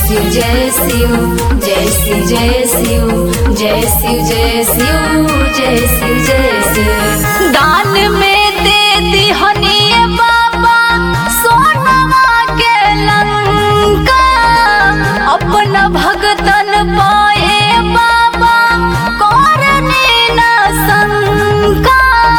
शिव जय शिव जय शिव जय शिव जय शिव जय शिव जय शिव जय शिव। दान में दे दिहनिए बाबा सोनवा के लंका, अपना भगतन पाए बाबा करनी न शंका।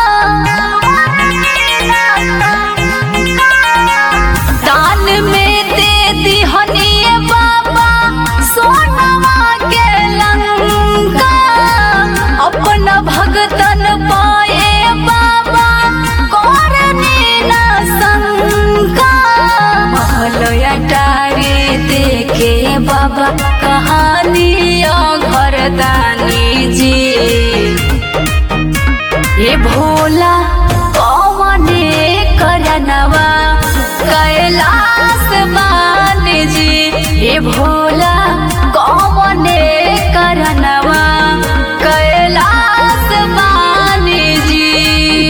दान में दे दिहनिए बाबा सोनवा के लंका, अपना भगतन पाए बाबा करनी न शंका। महलया टारी देखे बाबा कहानी घरदानी जी, ये भोला कौने करनवा कैलाश मानी जी, ये भोला कौने करनवा कैलाश मानी जी।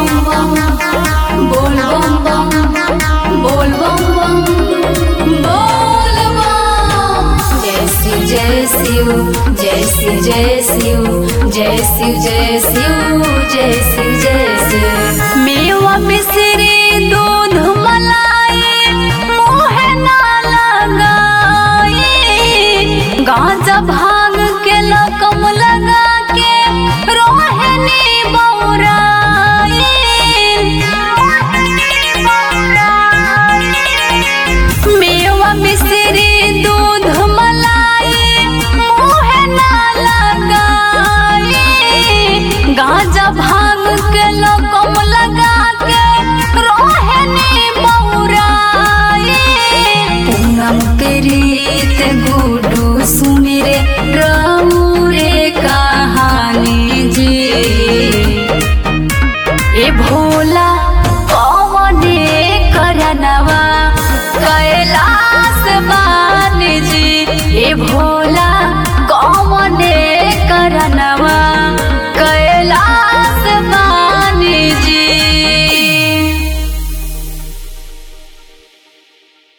बोल बम बम बोल बम बम बोल बम। जय शिव जय शिव जय शिव जय शिव जय शिव जय शिव जय शिव जय शिव। मेवा मिश्री